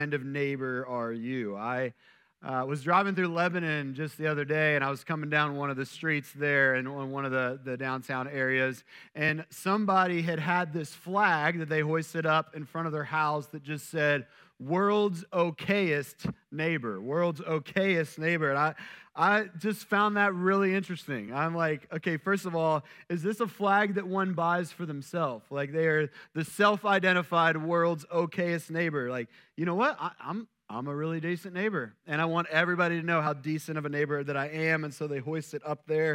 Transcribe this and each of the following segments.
Kind of neighbor are you? I was driving through Lebanon just the other day, and I was coming down one of the streets there in one of the downtown areas, and somebody had this flag that they hoisted up in front of their house that just said, "World's okayest neighbor," "World's okayest neighbor." And I just found that really interesting. I'm like, okay, first of all, is this a flag that one buys for themselves? Like they are the self-identified world's okayest neighbor. Like, you know what? I'm a really decent neighbor, and I want everybody to know how decent of a neighbor that I am, and so they hoist it up there.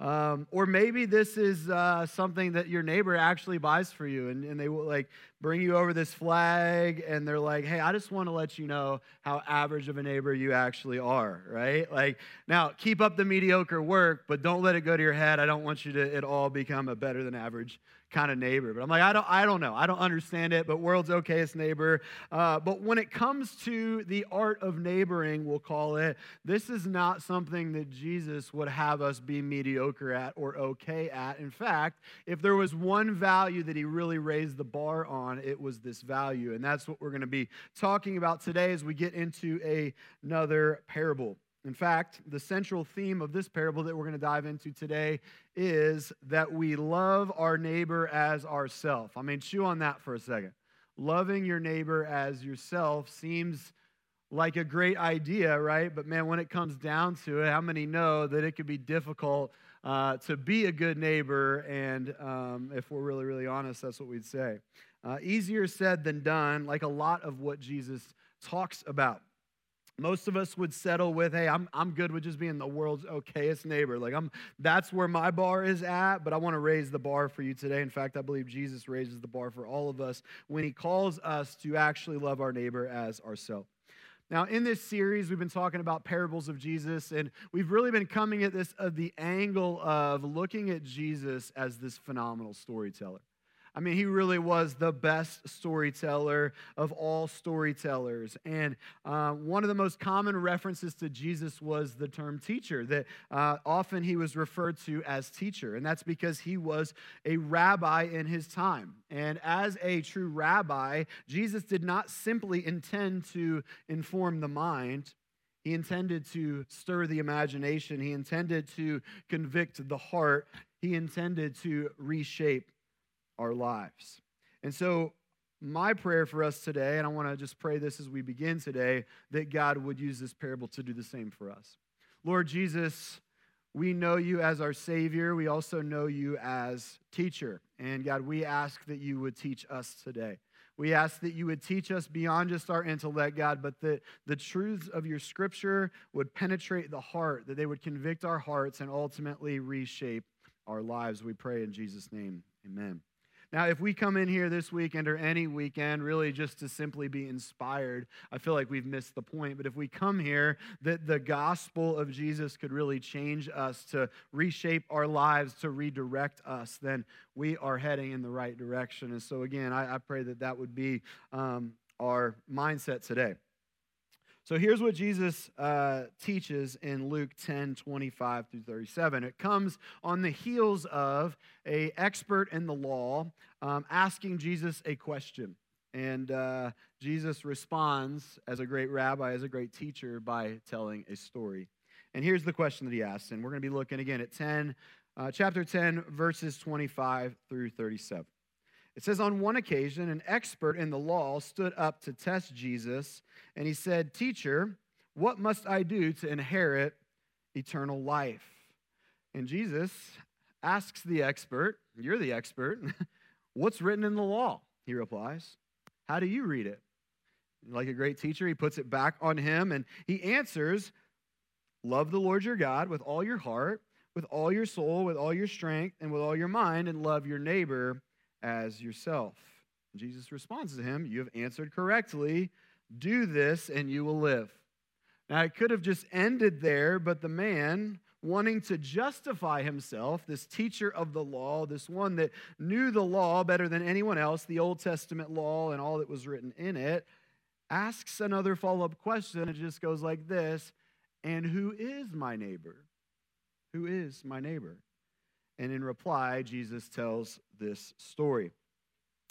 Or maybe this is something that your neighbor actually buys for you, and they will like bring you over this flag, and they're like, hey, I just want to let you know how average of a neighbor you actually are, right? Like, now, keep up the mediocre work, but don't let it go to your head. I don't want you to at all become a better than average kind of neighbor. But I'm like, I don't know. I don't understand it, but world's okayest neighbor. But when it comes to the art of neighboring, we'll call it, this is not something that Jesus would have us be mediocre at or okay at. In fact, if there was one value that he really raised the bar on, it was this value. And that's what we're going to be talking about today as we get into another parable. In fact, the central theme of this parable that we're going to dive into today is that we love our neighbor as ourself. I mean, chew on that for a second. Loving your neighbor as yourself seems like a great idea, right? But man, when it comes down to it, how many know that it could be difficult to be a good neighbor? And if we're really, really honest, that's what we'd say. Easier said than done, like a lot of what Jesus talks about. Most of us would settle with, hey, I'm good with just being the world's okayest neighbor. Like that's where my bar is at, but I want to raise the bar for you today. In fact, I believe Jesus raises the bar for all of us when he calls us to actually love our neighbor as ourselves. Now, in this series, we've been talking about parables of Jesus, and we've really been coming at this of the angle of looking at Jesus as this phenomenal storyteller. I mean, he really was the best storyteller of all storytellers. And one of the most common references to Jesus was the term teacher, that often he was referred to as teacher. And that's because he was a rabbi in his time. And as a true rabbi, Jesus did not simply intend to inform the mind. He intended to stir the imagination. He intended to convict the heart. He intended to reshape our lives. And so my prayer for us today, and I want to just pray this as we begin today, that God would use this parable to do the same for us. Lord Jesus, we know you as our Savior. We also know you as teacher. And God, we ask that you would teach us today. We ask that you would teach us beyond just our intellect, God, but that the truths of your scripture would penetrate the heart, that they would convict our hearts and ultimately reshape our lives. We pray in Jesus' name. Amen. Now, if we come in here this weekend or any weekend really just to simply be inspired, I feel like we've missed the point. But if we come here that the gospel of Jesus could really change us, to reshape our lives, to redirect us, then we are heading in the right direction. And so again, I pray that that would be our mindset today. So here's what Jesus teaches in Luke 10:25 through 37. It comes on the heels of an expert in the law asking Jesus a question. And Jesus responds as a great rabbi, as a great teacher, by telling a story. And here's the question that he asks. And we're going to be looking again at chapter 10, verses 25 through 37. It says, on one occasion, an expert in the law stood up to test Jesus, and he said, "Teacher, what must I do to inherit eternal life?" And Jesus asks the expert, you're the expert, "What's written in the law?" He replies, "How do you read it?" Like a great teacher, he puts it back on him, and he answers, "Love the Lord your God with all your heart, with all your soul, with all your strength, and with all your mind, and love your neighbor as yourself." Jesus responds to him, "You have answered correctly. Do this and you will live." Now, it could have just ended there, but the man, wanting to justify himself, this teacher of the law, this one that knew the law better than anyone else, the Old Testament law and all that was written in it, asks another follow-up question. It just goes like this, "And who is my neighbor? Who is my neighbor?" And in reply, Jesus tells this story.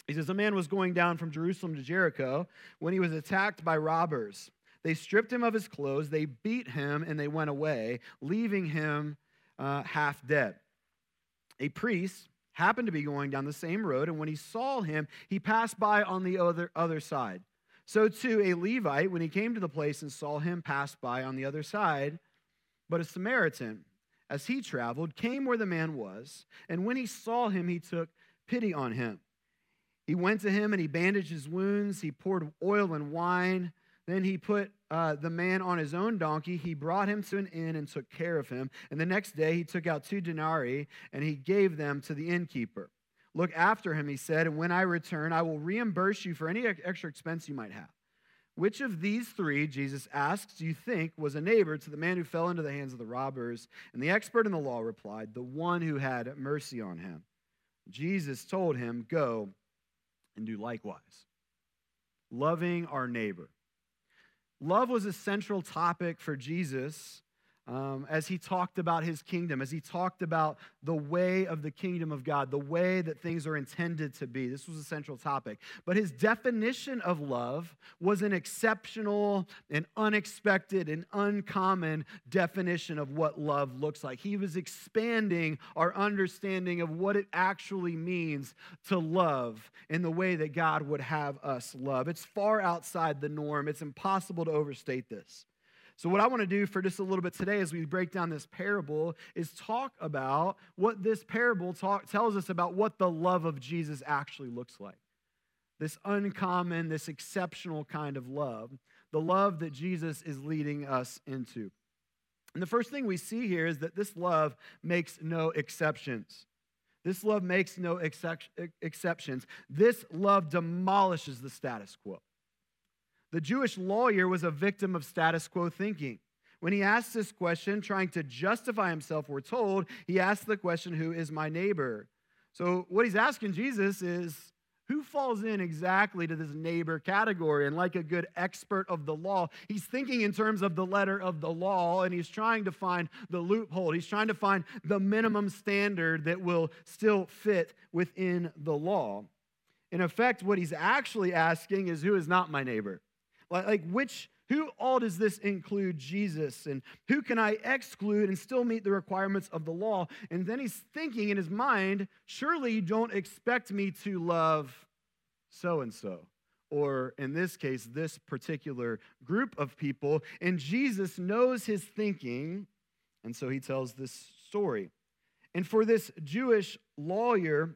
He says, a man was going down from Jerusalem to Jericho when he was attacked by robbers. They stripped him of his clothes, they beat him, and they went away, leaving him half dead. A priest happened to be going down the same road, and when he saw him, he passed by on the other side. So too a Levite, when he came to the place and saw him, passed by on the other side. But a Samaritan, as he traveled, came where the man was, and when he saw him, he took pity on him. He went to him and he bandaged his wounds. He poured oil and wine. Then he put the man on his own donkey. He brought him to an inn and took care of him. And the next day he took out 2 denarii and he gave them to the innkeeper. Look after him, he said, and when I return, I will reimburse you for any extra expense you might have. Which of these 3, Jesus asks, do you think was a neighbor to the man who fell into the hands of the robbers? And the expert in the law replied, the one who had mercy on him. Jesus told him, go and do likewise. Loving our neighbor. Love was a central topic for Jesus as he talked about his kingdom, as he talked about the way of the kingdom of God, the way that things are intended to be. This was a central topic. But his definition of love was an exceptional and unexpected and uncommon definition of what love looks like. He was expanding our understanding of what it actually means to love in the way that God would have us love. It's far outside the norm. It's impossible to overstate this. So what I want to do for just a little bit today as we break down this parable is talk about what this parable tells us about what the love of Jesus actually looks like. This uncommon, this exceptional kind of love, the love that Jesus is leading us into. And the first thing we see here is that this love makes no exceptions. This love makes no exceptions. This love demolishes the status quo. The Jewish lawyer was a victim of status quo thinking. When he asked this question, trying to justify himself, we're told, he asked the question, who is my neighbor? So what he's asking Jesus is, who falls in exactly to this neighbor category? And like a good expert of the law, he's thinking in terms of the letter of the law, and he's trying to find the loophole. He's trying to find the minimum standard that will still fit within the law. In effect, what he's actually asking is, who is not my neighbor? Who all does this include Jesus? And who can I exclude and still meet the requirements of the law? And then he's thinking in his mind, surely you don't expect me to love so-and-so. Or in this case, this particular group of people. And Jesus knows his thinking, and so he tells this story. And for this Jewish lawyer,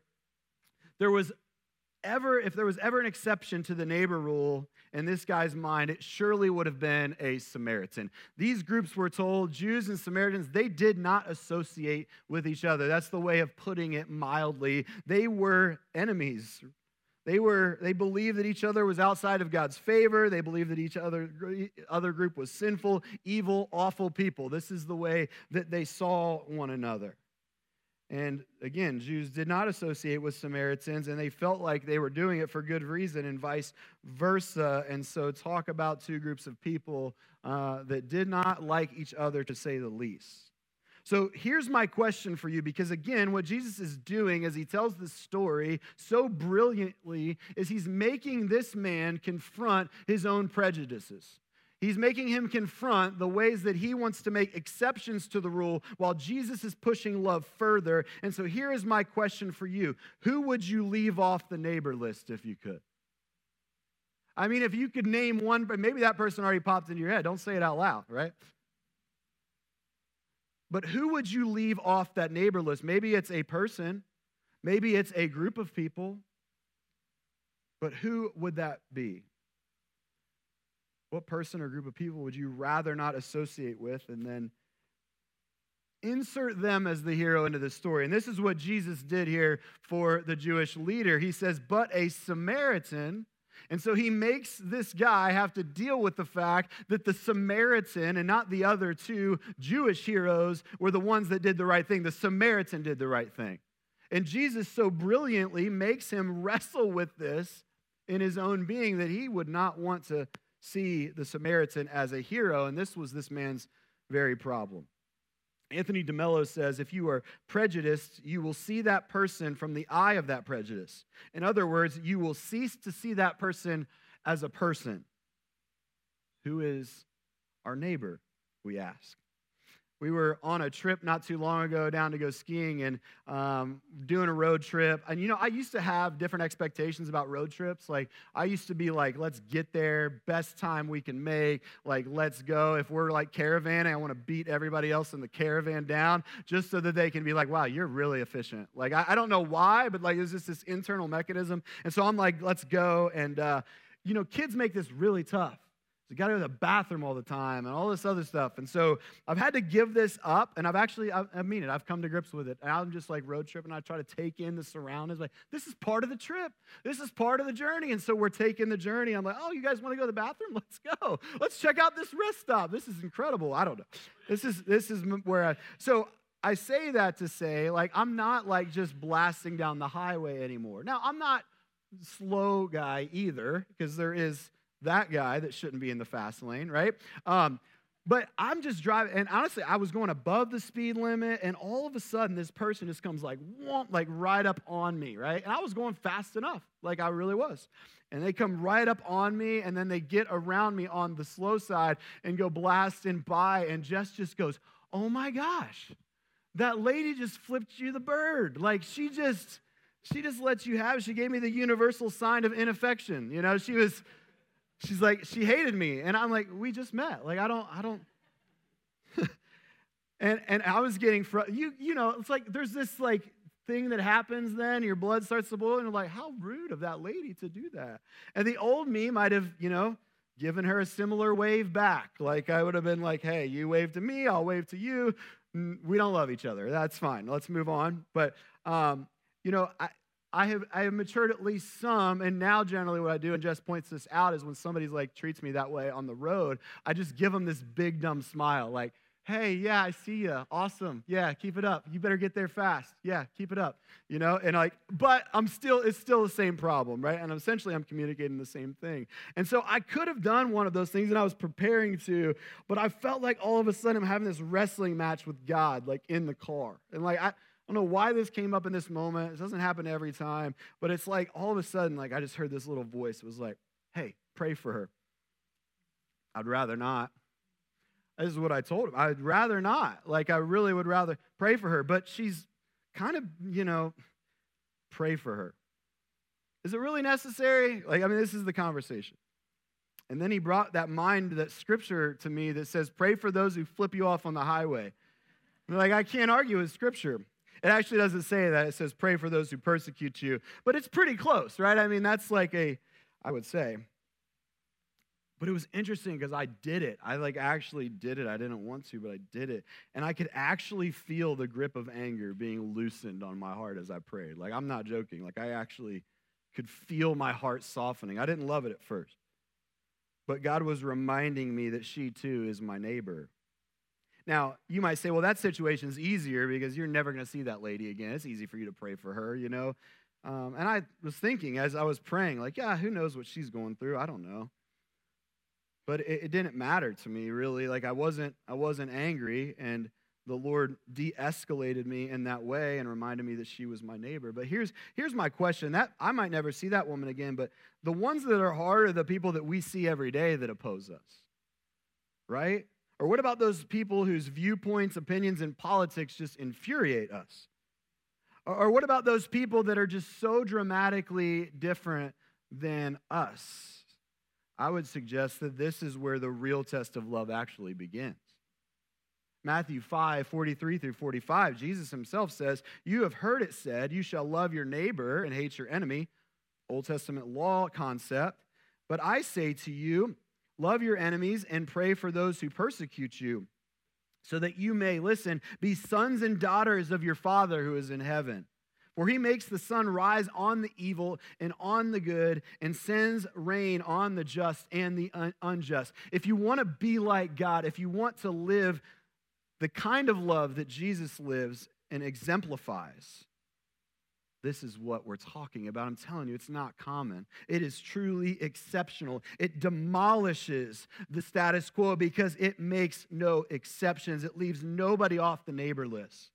if there was ever an exception to the neighbor rule in this guy's mind, it surely would have been a Samaritan. These groups were told, Jews and Samaritans, they did not associate with each other. That's the way of putting it mildly. They were enemies. They believed that each other was outside of God's favor. They believed that each other group was sinful, evil, awful people. This is the way that they saw one another. And again, Jews did not associate with Samaritans, and they felt like they were doing it for good reason and vice versa. And so talk about 2 groups of people that did not like each other, to say the least. So here's my question for you, because again, what Jesus is doing as he tells this story so brilliantly is he's making this man confront his own prejudices. He's making him confront the ways that he wants to make exceptions to the rule while Jesus is pushing love further. And so here is my question for you. Who would you leave off the neighbor list if you could? I mean, if you could name one, but maybe that person already popped into your head. Don't say it out loud, right? But who would you leave off that neighbor list? Maybe it's a person. Maybe it's a group of people. But who would that be? What person or group of people would you rather not associate with? And then insert them as the hero into the story. And this is what Jesus did here for the Jewish leader. He says, but a Samaritan. And so he makes this guy have to deal with the fact that the Samaritan and not the other 2 Jewish heroes were the ones that did the right thing. The Samaritan did the right thing. And Jesus so brilliantly makes him wrestle with this in his own being that he would not want to see the Samaritan as a hero, and this was this man's very problem. Anthony DeMello says, if you are prejudiced, you will see that person from the eye of that prejudice. In other words, you will cease to see that person as a person. Who is our neighbor, we ask. We were on a trip not too long ago down to go skiing and doing a road trip. And, I used to have different expectations about road trips. Like, I used to be like, let's get there, best time we can make. Like, let's go. If we're like caravanning, I want to beat everybody else in the caravan down just so that they can be like, wow, you're really efficient. Like, I don't know why, but like, it's just this internal mechanism. And so I'm like, let's go. And, kids make this really tough. You got to go to the bathroom all the time and all this other stuff. And so I've had to give this up, and I mean it. I've come to grips with it. And I'm just like road tripping. I try to take in the surroundings. Like, this is part of the trip. This is part of the journey. And so we're taking the journey. I'm like, oh, you guys want to go to the bathroom? Let's go. Let's check out this rest stop. This is incredible. I don't know. This is where so I say that to say, like, I'm not like just blasting down the highway anymore. Now, I'm not slow guy either, because there is that guy that shouldn't be in the fast lane, right? But I'm just driving, and honestly, I was going above the speed limit, and all of a sudden, this person just comes like right up on me, right? And I was going fast enough, like I really was. And they come right up on me, and then they get around me on the slow side and go blasting by, and Jess just goes, oh my gosh, that lady just flipped you the bird. Like, she just let you have it. She gave me the universal sign of inaffection. She's like, she hated me. And I'm like, we just met. Like, I don't. and I was getting, it's like, there's this like thing that happens then, your blood starts to boil, and you're like, how rude of that lady to do that. And the old me might have, given her a similar wave back. Like, I would have been like, hey, you wave to me, I'll wave to you. We don't love each other. That's fine. Let's move on. But, I have matured at least some, and now generally what I do, and Jess points this out, is when somebody's like treats me that way on the road, I just give them this big dumb smile, like, hey, yeah, I see you, awesome, yeah, keep it up, you better get there fast, yeah, keep it up, and like, but it's still the same problem, right? And essentially I'm communicating the same thing. And so I could have done one of those things, and I was preparing to, but I felt like all of a sudden I'm having this wrestling match with God, like in the car, and like I don't know why this came up in this moment. It doesn't happen every time. But it's like all of a sudden, like I just heard this little voice. It was like, hey, pray for her. I'd rather not. This is what I told him. I'd rather not. Like, I really would rather pray for her. But she's kind of, pray for her. Is it really necessary? Like, I mean, this is the conversation. And then he brought that scripture to me that says, pray for those who flip you off on the highway. And like, I can't argue with scripture. It actually doesn't say that. It says, pray for those who persecute you. But it's pretty close, right? I mean, that's like I would say. But it was interesting because I did it. I actually did it. I didn't want to, but I did it. And I could actually feel the grip of anger being loosened on my heart as I prayed. Like, I'm not joking. Like, I actually could feel my heart softening. I didn't love it at first. But God was reminding me that she too is my neighbor. Now, you might say, well, that situation's easier because you're never going to see that lady again. It's easy for you to pray for her, And I was thinking as I was praying, like, yeah, who knows what she's going through? I don't know. But it didn't matter to me, really. Like, I wasn't angry, and the Lord de-escalated me in that way and reminded me that she was my neighbor. But here's my question. That I might never see that woman again, but the ones that are hard are the people that we see every day that oppose us, right? Or what about those people whose viewpoints, opinions, and politics just infuriate us? Or what about those people that are just so dramatically different than us? I would suggest that this is where the real test of love actually begins. Matthew 5:43-45, Jesus himself says, you have heard it said, you shall love your neighbor and hate your enemy. Old Testament law concept. But I say to you, love your enemies and pray for those who persecute you, so that you may, listen, be sons and daughters of your Father who is in heaven. For he makes the sun rise on the evil and on the good and sends rain on the just and the unjust. If you want to be like God, if you want to live the kind of love that Jesus lives and exemplifies, this is what we're talking about. I'm telling you, it's not common. It is truly exceptional. It demolishes the status quo because it makes no exceptions. It leaves nobody off the neighbor list.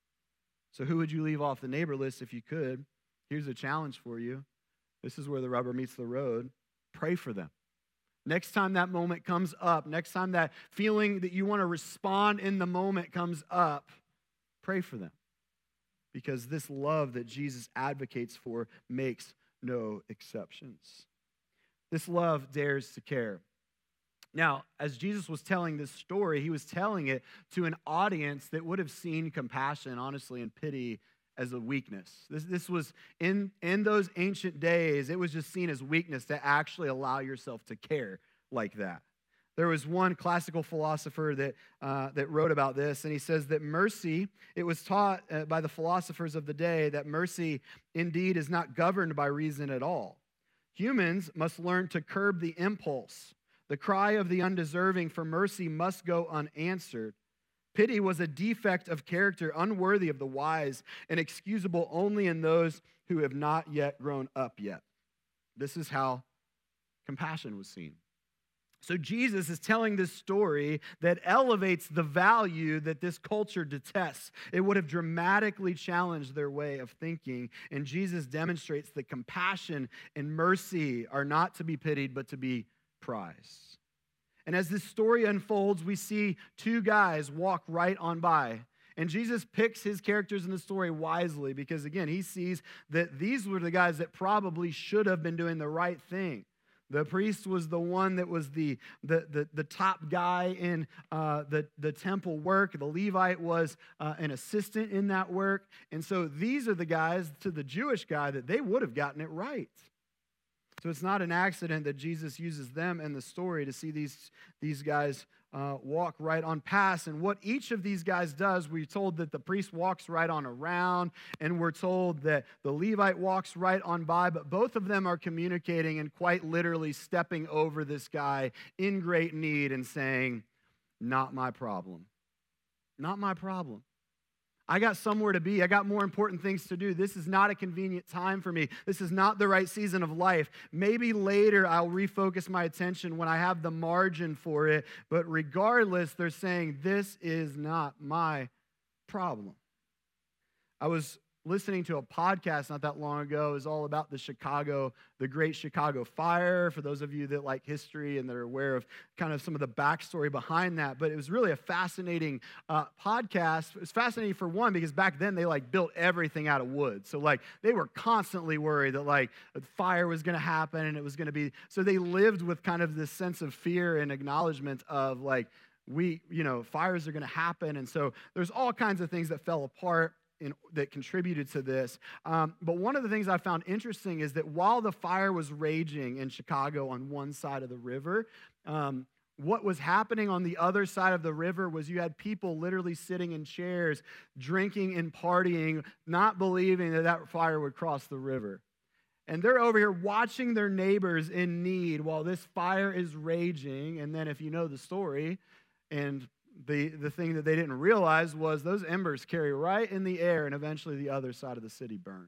So who would you leave off the neighbor list if you could? Here's a challenge for you. This is where the rubber meets the road. Pray for them. Next time that moment comes up, next time that feeling that you want to respond in the moment comes up, pray for them. Because this love that Jesus advocates for makes no exceptions. This love dares to care. Now, as Jesus was telling this story, he was telling it to an audience that would have seen compassion, honestly, and pity as a weakness. This was, in those ancient days, it was just seen as weakness to actually allow yourself to care like that. There was one classical philosopher that wrote about this, and he says that mercy, it was taught by the philosophers of the day that mercy indeed is not governed by reason at all. Humans must learn to curb the impulse. The cry of the undeserving for mercy must go unanswered. Pity was a defect of character unworthy of the wise and excusable only in those who have not yet grown up yet. This is how compassion was seen. So Jesus is telling this story that elevates the value that this culture detests. It would have dramatically challenged their way of thinking. And Jesus demonstrates that compassion and mercy are not to be pitied, but to be prized. And as this story unfolds, we see two guys walk right on by. And Jesus picks his characters in the story wisely because, again, he sees that these were the guys that probably should have been doing the right thing. The priest was the one that was the top guy in the temple work. The Levite was an assistant in that work. And so these are the guys, to the Jewish guy, that they would have gotten it right. So it's not an accident that Jesus uses them in the story to see these guys walk right on past. And what each of these guys does, we're told that the priest walks right on around, and we're told that the Levite walks right on by, but both of them are communicating and quite literally stepping over this guy in great need and saying, not my problem. Not my problem. I got somewhere to be. I got more important things to do. This is not a convenient time for me. This is not the right season of life. Maybe later I'll refocus my attention when I have the margin for it. But regardless, they're saying, this is not my problem. I was listening to a podcast not that long ago. It was all about the Great Chicago Fire, for those of you that like history and that are aware of kind of some of the backstory behind that. But it was really a fascinating podcast. It was fascinating for one, because back then they built everything out of wood. So they were constantly worried that a fire was going to happen and it was going to be, so they lived with kind of this sense of fear and acknowledgement of fires are going to happen. And so there's all kinds of things that fell apart that contributed to this. But one of the things I found interesting is that while the fire was raging in Chicago on one side of the river, what was happening on the other side of the river was you had people literally sitting in chairs, drinking and partying, not believing that fire would cross the river. And they're over here watching their neighbors in need while this fire is raging. And then if you know the story, and the thing that they didn't realize was those embers carry right in the air, and eventually the other side of the city burns.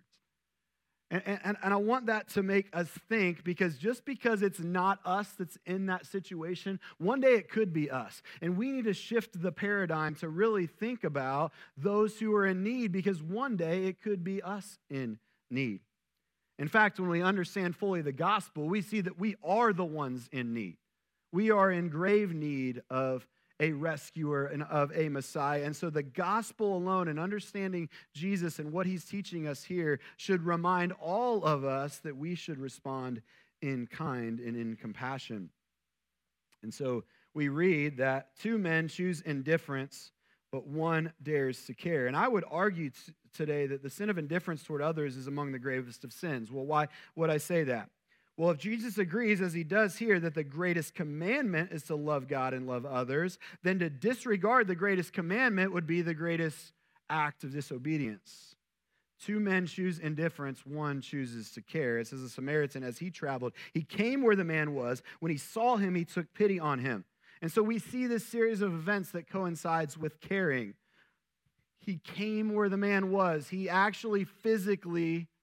And I want that to make us think, because just because it's not us that's in that situation, one day it could be us. And we need to shift the paradigm to really think about those who are in need, because one day it could be us in need. In fact, when we understand fully the gospel, we see that we are the ones in need. We are in grave need of a rescuer and of a Messiah. And so the gospel alone and understanding Jesus and what he's teaching us here should remind all of us that we should respond in kind and in compassion. And so we read that two men choose indifference, but one dares to care. And I would argue today that the sin of indifference toward others is among the gravest of sins. Well, why would I say that? Well, if Jesus agrees, as he does here, that the greatest commandment is to love God and love others, then to disregard the greatest commandment would be the greatest act of disobedience. Two men choose indifference, one chooses to care. It says, a Samaritan, as he traveled, he came where the man was. When he saw him, he took pity on him. And so we see this series of events that coincides with caring. He came where the man was. He actually physically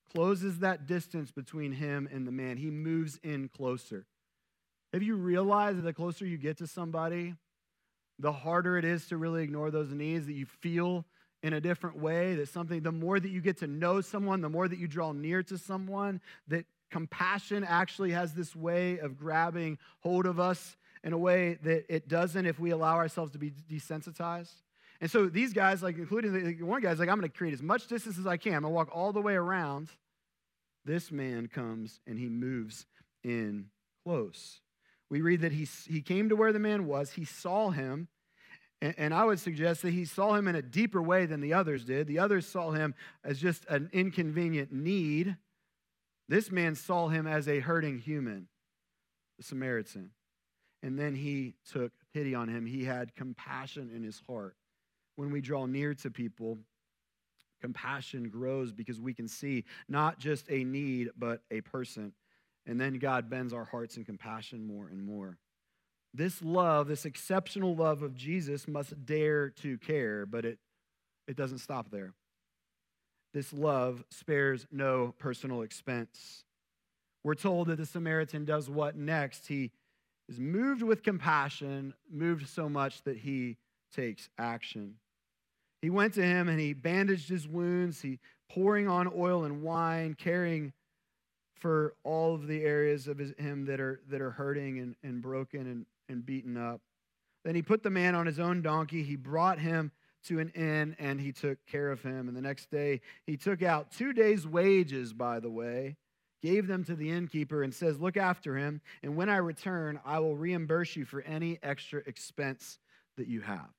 closes that distance between him and the man. He moves in closer. Have you realized that the closer you get to somebody, the harder it is to really ignore those needs, that you feel in a different way, the more that you get to know someone, the more that you draw near to someone, that compassion actually has this way of grabbing hold of us in a way that it doesn't if we allow ourselves to be desensitized. And so these guys, like including the one guy's like, I'm going to create as much distance as I can. I'm going to walk all the way around. This man comes and he moves in close. We read that he came to where the man was. He saw him. And I would suggest that he saw him in a deeper way than the others did. The others saw him as just an inconvenient need. This man saw him as a hurting human, the Samaritan. And then he took pity on him. He had compassion in his heart. When we draw near to people, compassion grows because we can see not just a need, but a person. And then God bends our hearts in compassion more and more. This love, this exceptional love of Jesus must dare to care, but it doesn't stop there. This love spares no personal expense. We're told that the Samaritan does what next? He is moved with compassion, moved so much that he takes action. He went to him and he bandaged his wounds, he pouring on oil and wine, caring for all of the areas of him that are hurting and broken and beaten up. Then he put the man on his own donkey. He brought him to an inn, and he took care of him. And the next day, he took out 2 days' wages, by the way, gave them to the innkeeper, and says, look after him, and when I return, I will reimburse you for any extra expense that you have.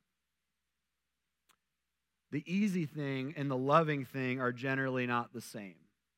The easy thing and the loving thing are generally not the same.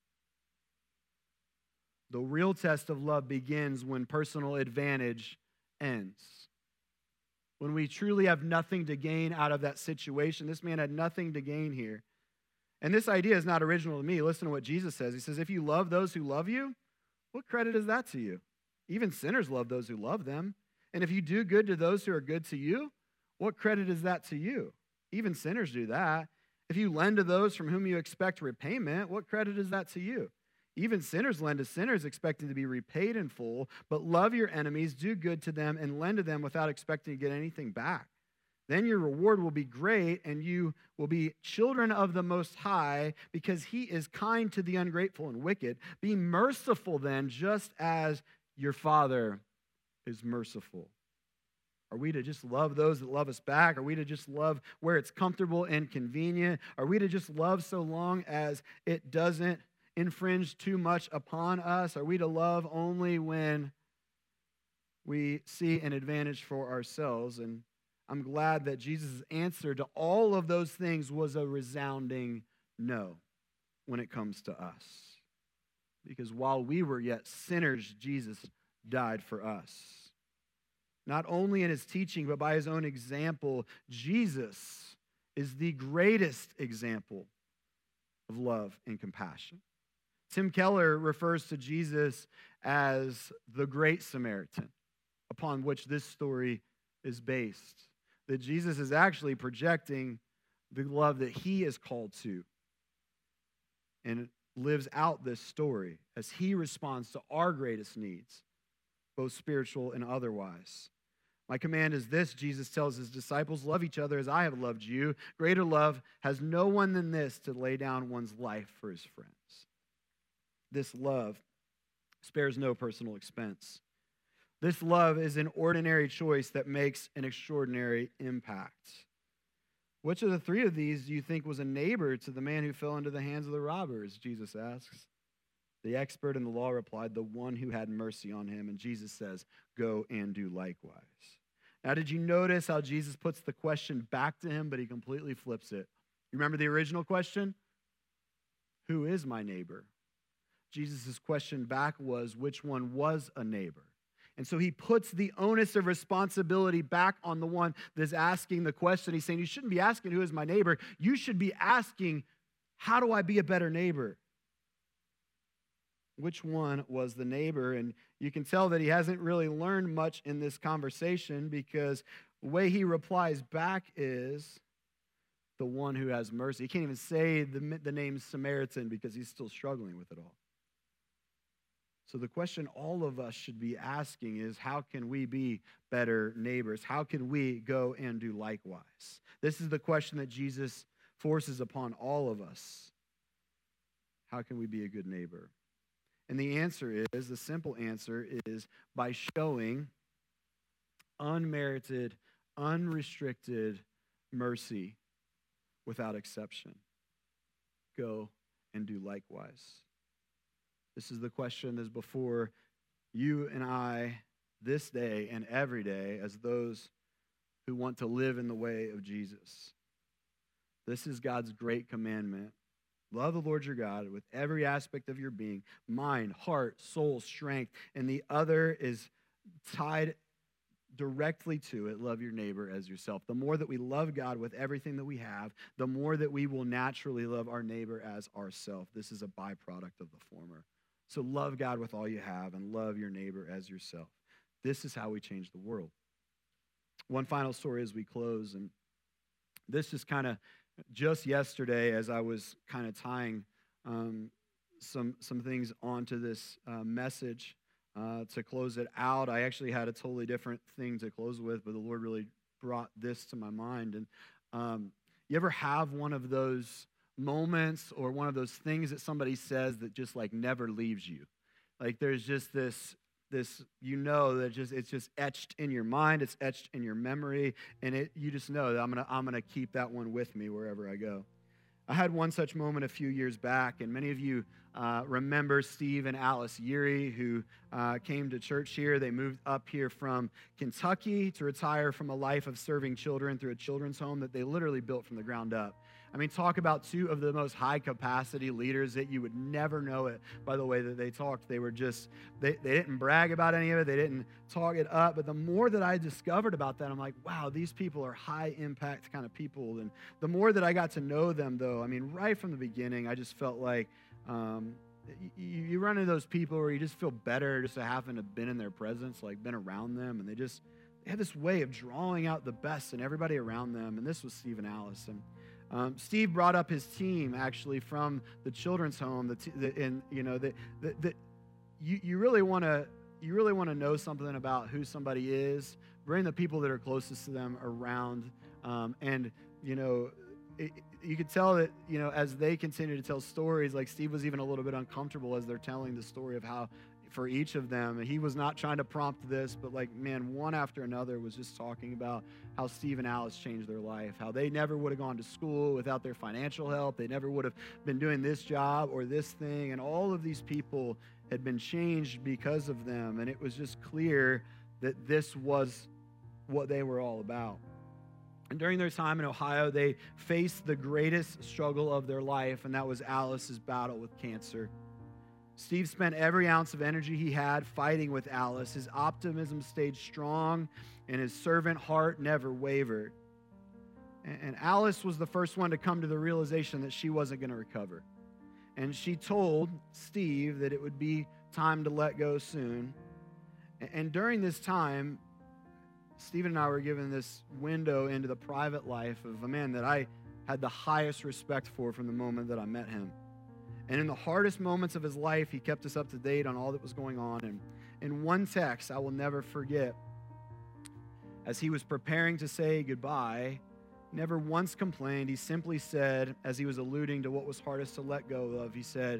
The real test of love begins when personal advantage ends. When we truly have nothing to gain out of that situation. This man had nothing to gain here. And this idea is not original to me. Listen to what Jesus says. He says, if you love those who love you, what credit is that to you? Even sinners love those who love them. And if you do good to those who are good to you, what credit is that to you? Even sinners do that. If you lend to those from whom you expect repayment, what credit is that to you? Even sinners lend to sinners expecting to be repaid in full, but love your enemies, do good to them, and lend to them without expecting to get anything back. Then your reward will be great, and you will be children of the Most High, because he is kind to the ungrateful and wicked. Be merciful then, just as your Father is merciful. Are we to just love those that love us back? Are we to just love where it's comfortable and convenient? Are we to just love so long as it doesn't infringe too much upon us? Are we to love only when we see an advantage for ourselves? And I'm glad that Jesus' answer to all of those things was a resounding no when it comes to us. Because while we were yet sinners, Jesus died for us. Not only in his teaching, but by his own example, Jesus is the greatest example of love and compassion. Tim Keller refers to Jesus as the Great Samaritan, upon which this story is based. That Jesus is actually projecting the love that he is called to and lives out this story as he responds to our greatest needs, both spiritual and otherwise. My command is this, Jesus tells his disciples, love each other as I have loved you. Greater love has no one than this, to lay down one's life for his friends. This love spares no personal expense. This love is an ordinary choice that makes an extraordinary impact. Which of the three of these do you think was a neighbor to the man who fell into the hands of the robbers? Jesus asks. The expert in the law replied, the one who had mercy on him. And Jesus says, go and do likewise. Now, did you notice how Jesus puts the question back to him, but he completely flips it? You remember the original question? Who is my neighbor? Jesus' question back was, which one was a neighbor? And so he puts the onus of responsibility back on the one that's asking the question. He's saying, you shouldn't be asking, who is my neighbor? You should be asking, how do I be a better neighbor? Which one was the neighbor? And you can tell that he hasn't really learned much in this conversation, because the way he replies back is, the one who has mercy. He can't even say the name Samaritan because he's still struggling with it all. So the question all of us should be asking is, how can we be better neighbors? How can we go and do likewise? This is the question that Jesus forces upon all of us. How can we be a good neighbor? And the simple answer is by showing unmerited, unrestricted mercy without exception. Go and do likewise. This is the question that's before you and I this day and every day as those who want to live in the way of Jesus. This is God's great commandment. Love the Lord your God with every aspect of your being, mind, heart, soul, strength, and the other is tied directly to it. Love your neighbor as yourself. The more that we love God with everything that we have, the more that we will naturally love our neighbor as ourselves. This is a byproduct of the former. So love God with all you have and love your neighbor as yourself. This is how we change the world. One final story as we close, and this is kind of just yesterday as I was kind of tying some things onto this message to close it out. I actually had a totally different thing to close with, but the Lord really brought this to my mind. And you ever have one of those moments or one of those things that somebody says that just like never leaves you? Like there's just this that it's just etched in your mind, it's etched in your memory, and you just know that I'm gonna keep that one with me wherever I go. I had one such moment a few years back, and many of you remember Steve and Alice Yeary, who came to church here. They moved up here from Kentucky to retire from a life of serving children through a children's home that they literally built from the ground up. I mean, talk about two of the most high-capacity leaders that you would never know it by the way that they talked. They were just, they didn't brag about any of it. They didn't talk it up. But the more that I discovered about that, I'm like, wow, these people are high-impact kind of people. And the more that I got to know them, though, I mean, right from the beginning, I just felt like you run into those people where you just feel better just to having been in their presence, like been around them. And they have this way of drawing out the best in everybody around them. And this was Steve and Alice. And Steve brought up his team actually from the children's home, you really want to know something about who somebody is. Bring the people that are closest to them around, you could tell that as they continue to tell stories, like Steve was even a little bit uncomfortable as they're telling the story of how. For each of them, and he was not trying to prompt this, but like, man, one after another was just talking about how Steve and Alice changed their life, how they never would have gone to school without their financial help. They never would have been doing this job or this thing, and all of these people had been changed because of them, and it was just clear that this was what they were all about. And during their time in Ohio, they faced the greatest struggle of their life, and that was Alice's battle with cancer. Steve spent every ounce of energy he had fighting with Alice. His optimism stayed strong, and his servant heart never wavered. And Alice was the first one to come to the realization that she wasn't going to recover. And she told Steve that it would be time to let go soon. And during this time, Stephen and I were given this window into the private life of a man that I had the highest respect for from the moment that I met him. And in the hardest moments of his life, he kept us up to date on all that was going on. And in one text I will never forget, as he was preparing to say goodbye, never once complained. He simply said, as he was alluding to what was hardest to let go of, he said,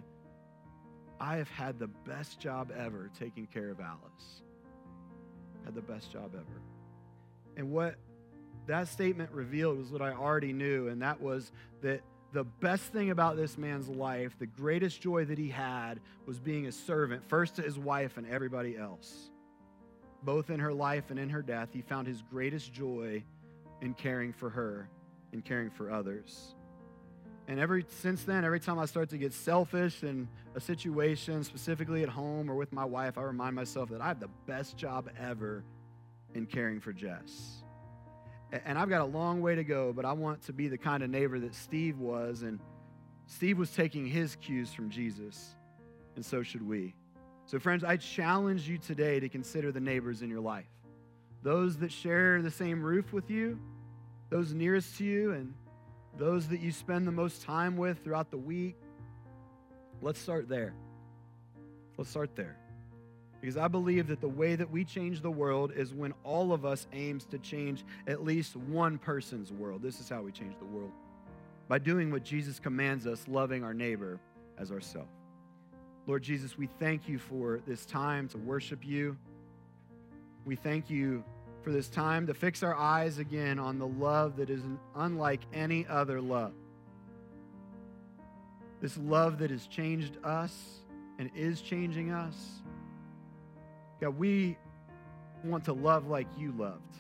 I have had the best job ever taking care of Alice. Had the best job ever. And what that statement revealed was what I already knew, and that was that the best thing about this man's life, the greatest joy that he had, was being a servant, first to his wife and everybody else. Both in her life and in her death, he found his greatest joy in caring for her and caring for others. And since then, every time I start to get selfish in a situation, specifically at home or with my wife, I remind myself that I have the best job ever in caring for Jess. And I've got a long way to go, but I want to be the kind of neighbor that Steve was, and Steve was taking his cues from Jesus, and so should we. So friends, I challenge you today to consider the neighbors in your life. Those that share the same roof with you, those nearest to you, and those that you spend the most time with throughout the week. Let's start there. Let's start there. Because I believe that the way that we change the world is when all of us aims to change at least one person's world. This is how we change the world. By doing what Jesus commands us, loving our neighbor as ourselves. Lord Jesus, we thank you for this time to worship you. We thank you for this time to fix our eyes again on the love that is unlike any other love. This love that has changed us and is changing us. God, we want to love like you loved.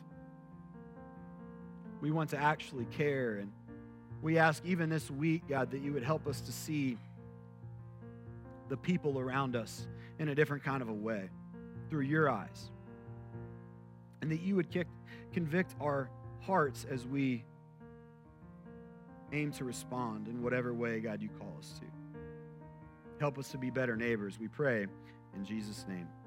We want to actually care. And we ask even this week, God, that you would help us to see the people around us in a different kind of a way, through your eyes. And that you would convict our hearts as we aim to respond in whatever way, God, you call us to. Help us to be better neighbors, we pray in Jesus' name.